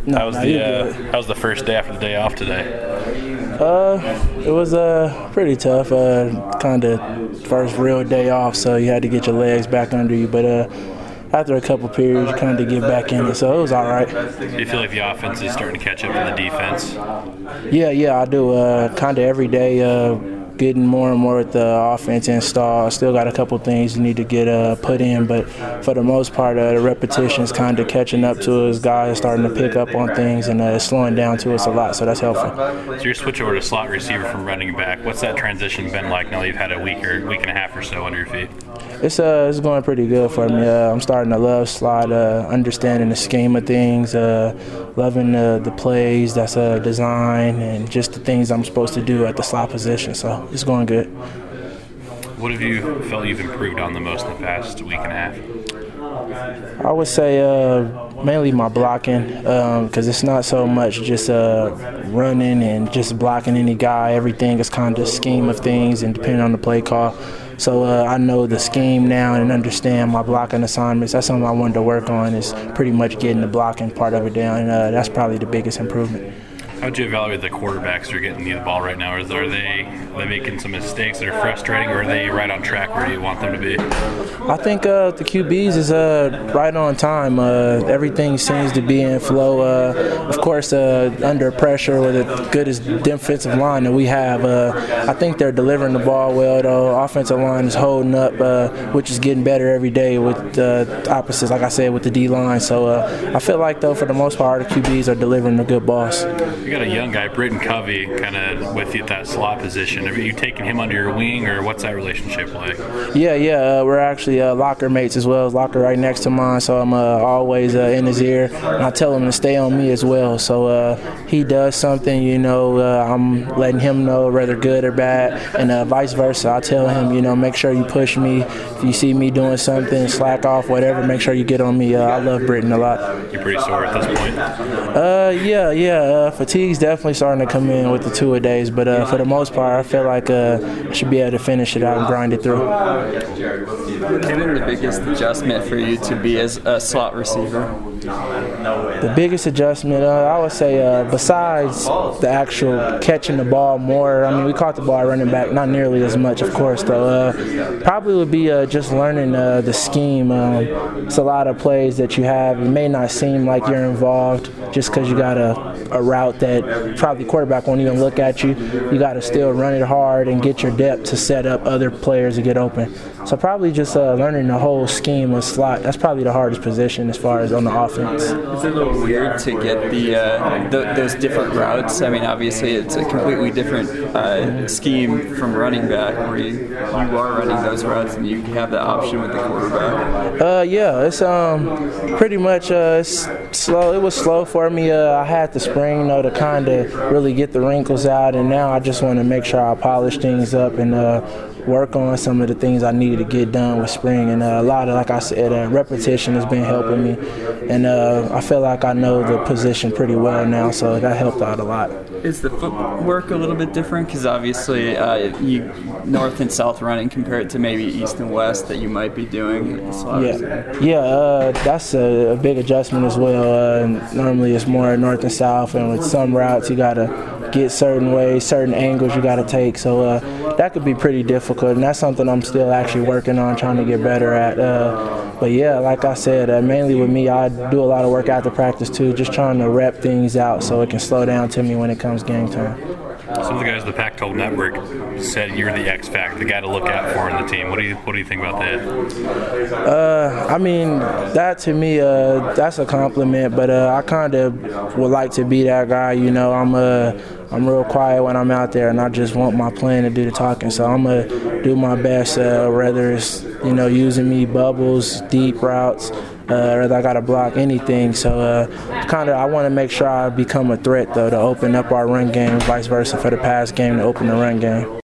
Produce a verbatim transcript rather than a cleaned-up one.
No, How's no, the you're uh, good. how's the first day after the day off today? Uh, it was uh pretty tough. Uh, kind of first real day off, so you had to get your legs back under you. But uh, after a couple periods, you kind of get back in it, so it was all right. Do you feel like the offense is starting to catch up to the defense? Yeah, yeah, I do. Uh, kind of every day, uh, getting more and more with the offense installed. Still got a couple things you need to get uh, put in, but for the most part, uh, the repetitions kind of catching up to us. Guys starting to pick up on things and uh, slowing down to us a lot, so that's helpful. So you're switch over to slot receiver from running back. What's that transition been like now that you've had a week or week and a half or so under your feet? It's uh, it's going pretty good for me. Uh, I'm starting to love slot, uh, understanding the scheme of things, uh, loving uh, the plays that's uh, designed, and just the things I'm supposed to do at the slot position. So it's going good. What have you felt you've improved on the most in the past week and a half? I would say uh, mainly my blocking, because um, it's not so much just uh, running and just blocking any guy. Everything is kind of scheme of things and depending on the play call. So uh, I know the scheme now and understand my blocking assignments. That's something I wanted to work on, is pretty much getting the blocking part of it down, and uh, that's probably the biggest improvement. How would you evaluate the quarterbacks who are getting you the ball right now? Is are they are they making some mistakes that are frustrating, or are they right on track where you want them to be? I think uh, the Q Bs is uh, right on time. Uh, everything seems to be in flow. Uh, of course, uh, under pressure with the goodest defensive line that we have, uh, I think they're delivering the ball well, though. Offensive line is holding up, uh, which is getting better every day with the uh, opposites, like I said, with the D-line. So uh, I feel like, though, for the most part, the Q Bs are delivering the good balls. You got a young guy, Britton Covey, kind of with you at that slot position. Are you taking him under your wing, or what's that relationship like? Yeah, yeah, uh, we're actually uh, locker mates as well. Locker right next to mine, so I'm uh, always uh, in his ear. And I tell him to stay on me as well. So uh, he does something, you know, uh, I'm letting him know, whether good or bad, and uh, vice versa. I tell him, you know, make sure you push me. If you see me doing something, slack off, whatever, make sure you get on me. Uh, I love Britton a lot. You're pretty sore at this point? Uh, yeah, yeah. Uh, fatigue's definitely starting to come in with the two a days, but uh, for the most part, I feel like uh, I should be able to finish it out and grind it through. What's been the biggest adjustment for you to be as a slot receiver? The biggest adjustment, uh, I would say, uh, besides the actual catching the ball more, I mean, we caught the ball running back, not nearly as much, of course, though. Uh, probably would be uh, just learning uh, the scheme. Um, it's a lot of plays that you have. It may not seem like you're involved just because you got a, a route that probably quarterback won't even look at you. You got to still run it hard and get your depth to set up other players to get open. So probably just uh, learning the whole scheme of slot. That's probably the hardest position as far as on the offense. Is it a little weird to get the, uh, the those different routes? I mean, obviously it's a completely different uh, scheme from running back, where you, you are running those routes and you have the option with the quarterback. Uh, yeah, it's um pretty much uh it's slow. It was slow for me. Uh, I had the spring, you know, to kind of really get the wrinkles out, and now I just want to make sure I polish things up and uh, work on some of the things I needed to get done with spring. And uh, a lot of, like I said, uh, repetition has been helping me, and uh, I feel like I know the position pretty well now, so that helped out a lot. Is the footwork a little bit different? Because obviously uh, you north and south running compared to maybe east and west that you might be doing at the slot. Yeah, yeah, uh, that's a, a big adjustment as well. Uh, normally it's more north and south, and with some routes you gotta get certain ways, certain angles you gotta take. So uh, that could be pretty difficult, and that's something I'm still actually working on, trying to get better at. Uh, but yeah, like I said, uh, mainly with me, I do a lot of work after practice too, just trying to rep things out so it can slow down to me when it comes game time. Some of the guys at the Pac twelve Network said you're the X factor, the guy to look out for in the team. What do you What do you think about that? Uh, I mean, that to me, uh, that's a compliment. But uh, I kind of would like to be that guy. You know, I'm uh, I'm real quiet when I'm out there, and I just want my plan to do the talking. So I'm gonna do my best, uh, whether it's you know using me bubbles, deep routes. Uh, or I got to block anything. So uh, kind of I want to make sure I become a threat, though, to open up our run game, vice versa for the pass game to open the run game.